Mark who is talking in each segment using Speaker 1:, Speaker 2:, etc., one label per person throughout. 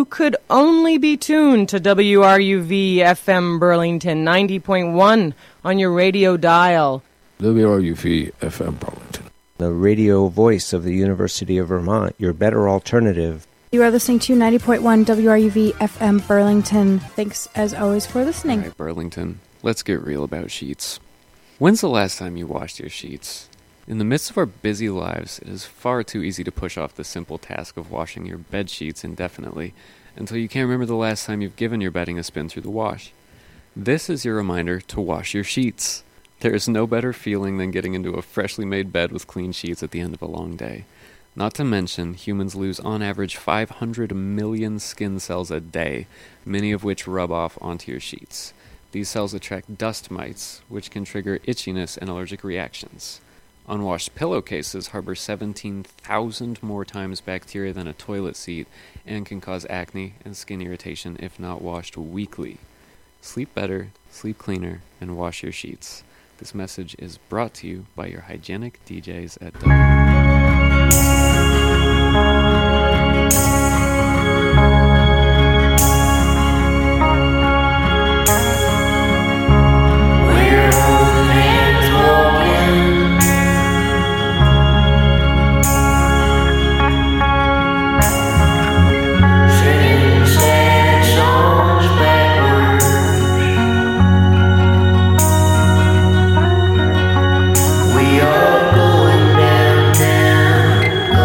Speaker 1: you could only be tuned to WRUV FM Burlington 90.1 on your radio dial.
Speaker 2: WRUV FM Burlington,
Speaker 3: the radio voice of the University of Vermont, your better alternative.
Speaker 4: You are listening to 90.1 WRUV FM Burlington. Thanks, as always, for listening.
Speaker 5: All right, Burlington, let's get real about sheets. When's the last time you washed your sheets? In the midst of our busy lives, it is far too easy to push off the simple task of washing your bed sheets indefinitely until you can't remember the last time you've given your bedding a spin through the wash. This is your reminder to wash your sheets. There is no better feeling than getting into a freshly made bed with clean sheets at the end of a long day. Not to mention, humans lose on average 500 million skin cells a day, many of which rub off onto your sheets. These cells attract dust mites, which can trigger itchiness and allergic reactions. Unwashed pillowcases harbor 17,000 more times bacteria than a toilet seat and can cause acne and skin irritation if not washed weekly. Sleep better, sleep cleaner, and wash your sheets. This message is brought to you by your hygienic DJs at
Speaker 6: We are going downtown.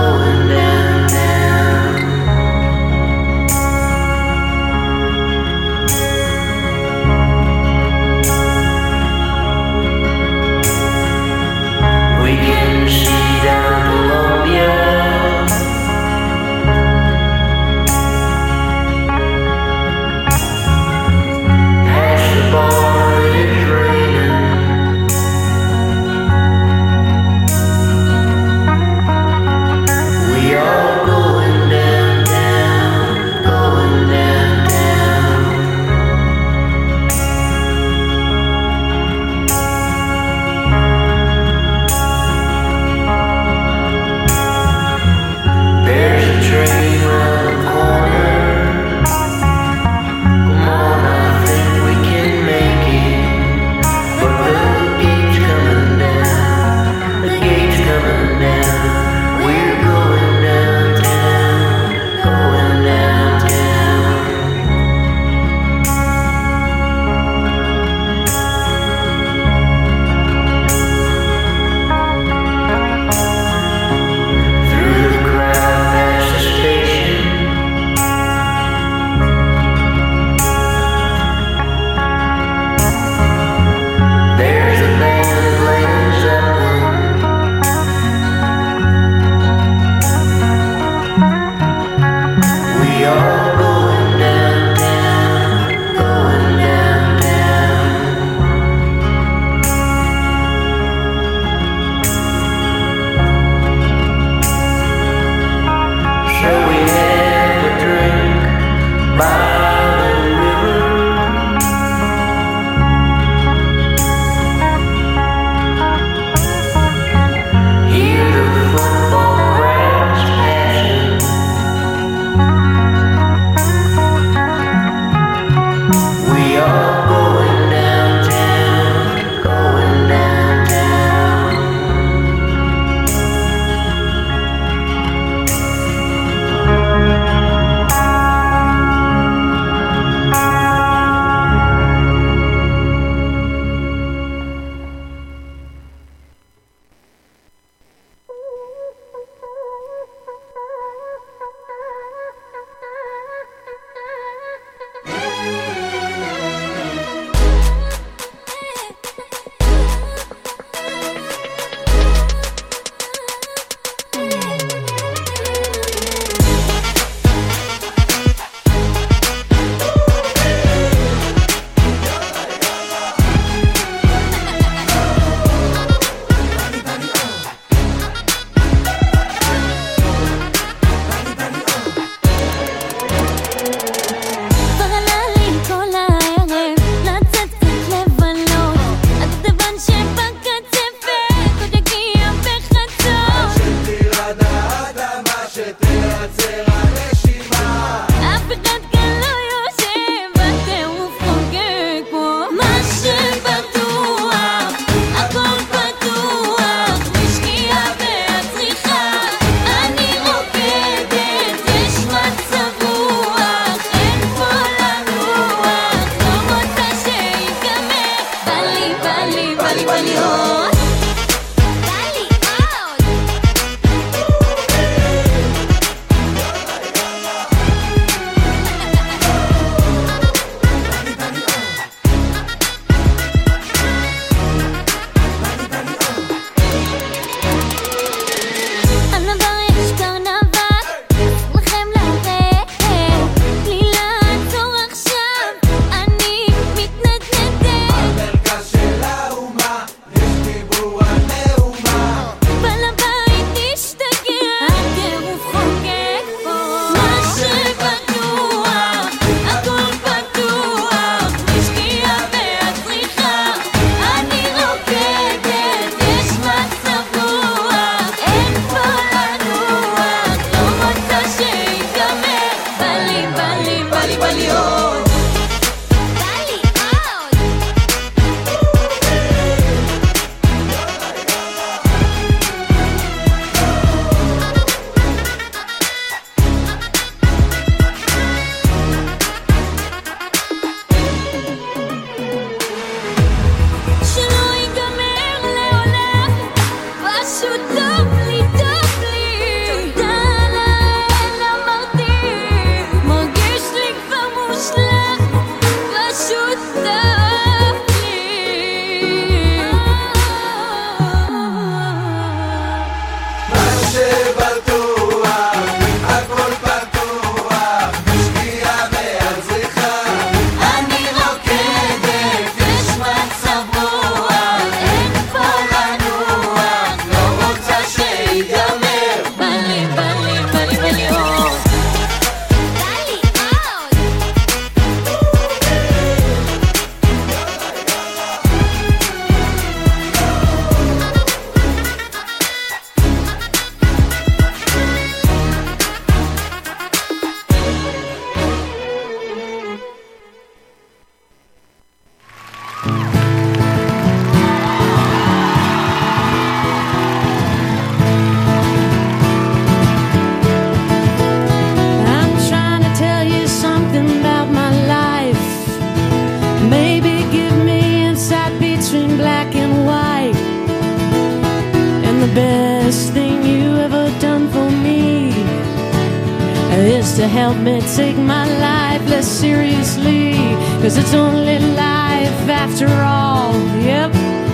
Speaker 6: best thing you ever done for me is to help me take my life less seriously, 'cause it's only life after all. Yep.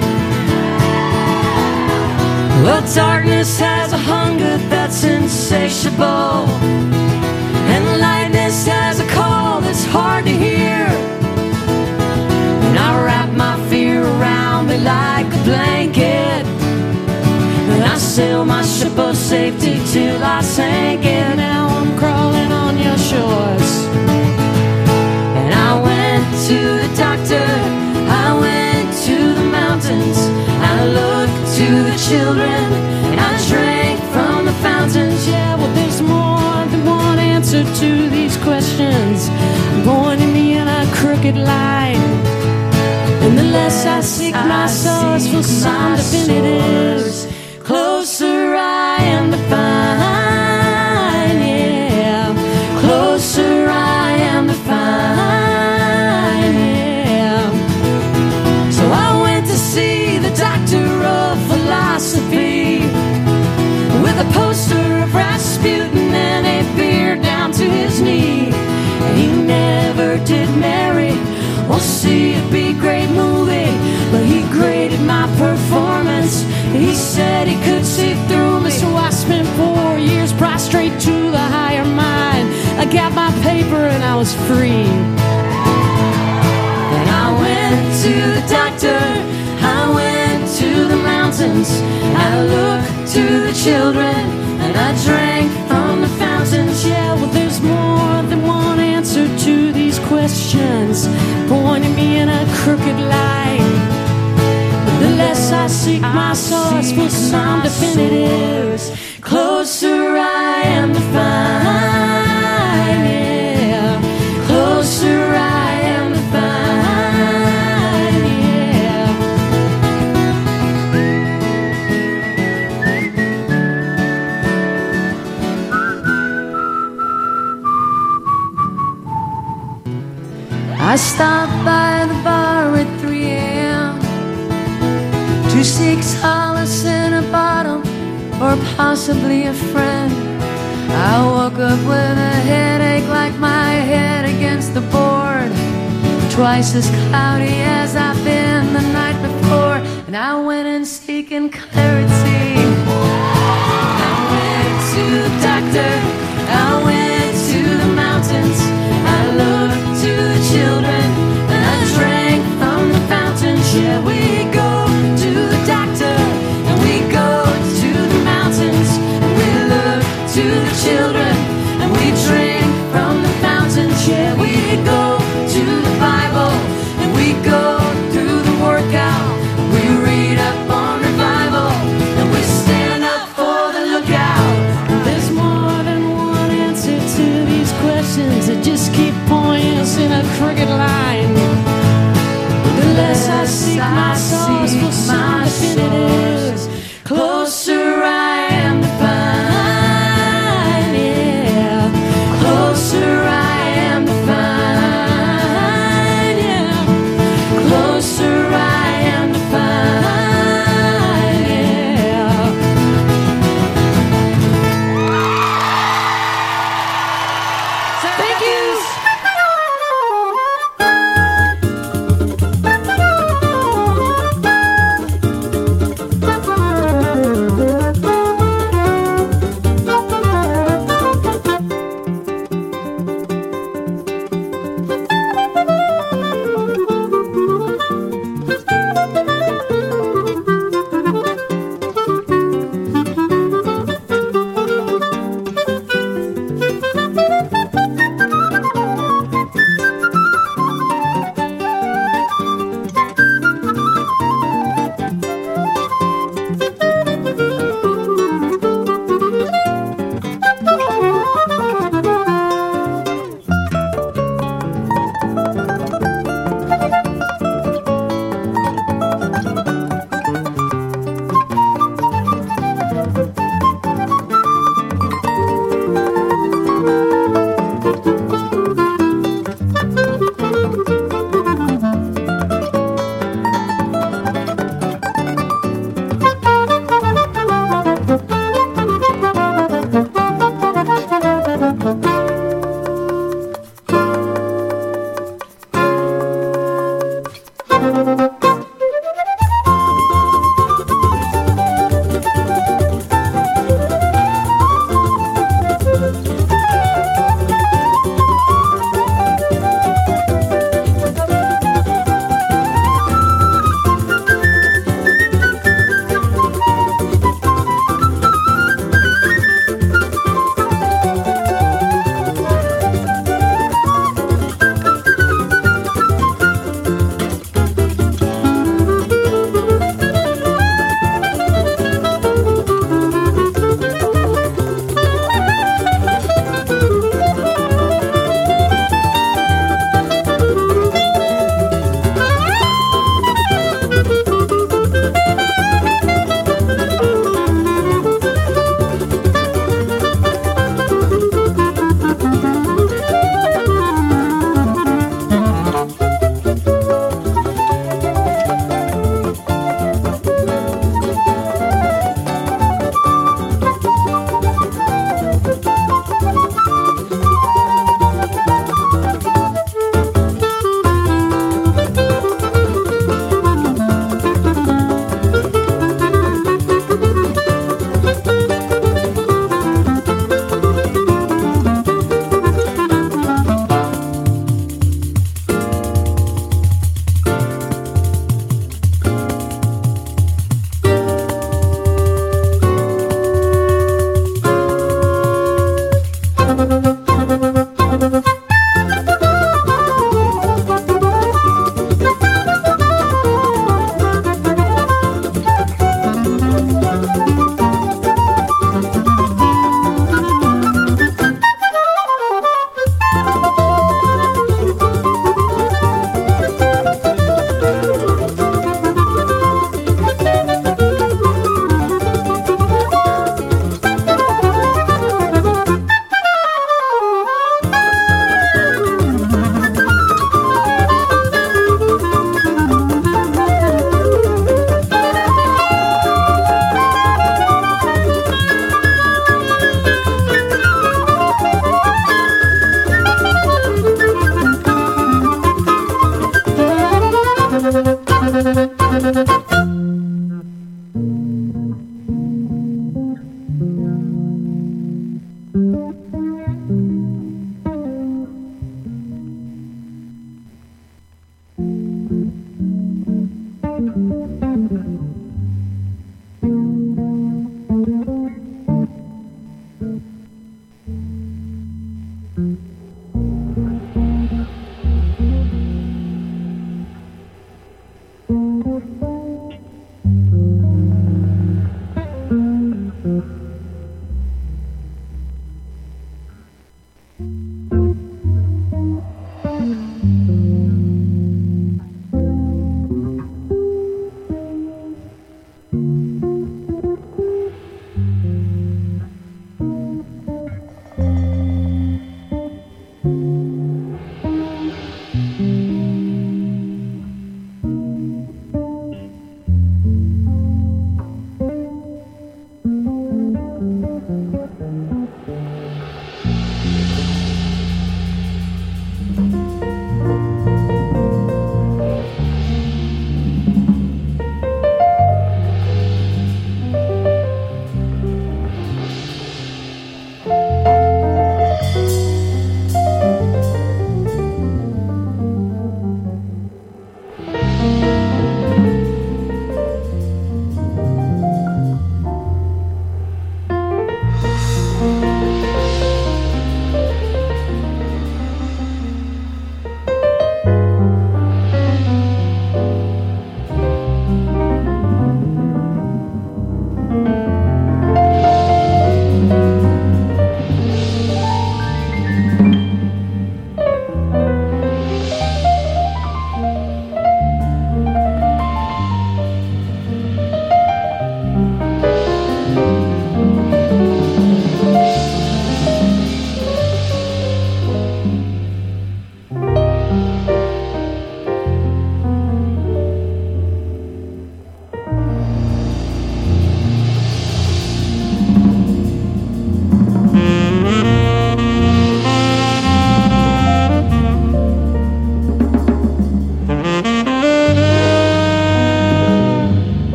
Speaker 6: Well, darkness has a hunger that's insatiable, and lightness has a call that's hard to hear. And I wrap my fear around me like a blanket, and I sail my ship of safety till I sank it. Now I'm crawling on your shores, and I went to the doctor, I went to the mountains, I looked to the children, and I drank from the fountains. Yeah, well, there's more than one answer to these questions, pointing me in a crooked line. And the less I seek my source for some definitives, closer I am to find, yeah. Closer I am to find, yeah. So I went to see the doctor of philosophy, with a poster of Rasputin and a beard down to his knee. And he never did marry or see a B-grade movie, but he graded my performance. He said he could see through me, so I spent 4 years prostrate to the higher mind. I got my paper and I was free. And I went to the doctor, I went to the mountains, I looked to the children, and I drank from the fountains. Yeah, well, there's more than one answer to these questions, pointing me in a crooked line. The less I seek my source for some definitives, closer I am to find, yeah. Closer I am to find, yeah. I stopped by the bar at 3 a.m. to seek solace in a bottle, or possibly a friend. I woke up with a headache like my head against the board, twice as cloudy as I've been the night before. And I went in seeking clarity, I went to the doctor, I went to the mountains, I looked to the children, and I drank from the fountains. Yeah, we go to the doctor, and we go to the mountains, and we look to the children, and we drink from the fountains. Yeah, we go to the Bible, and we go through the workout, we read up on revival, and we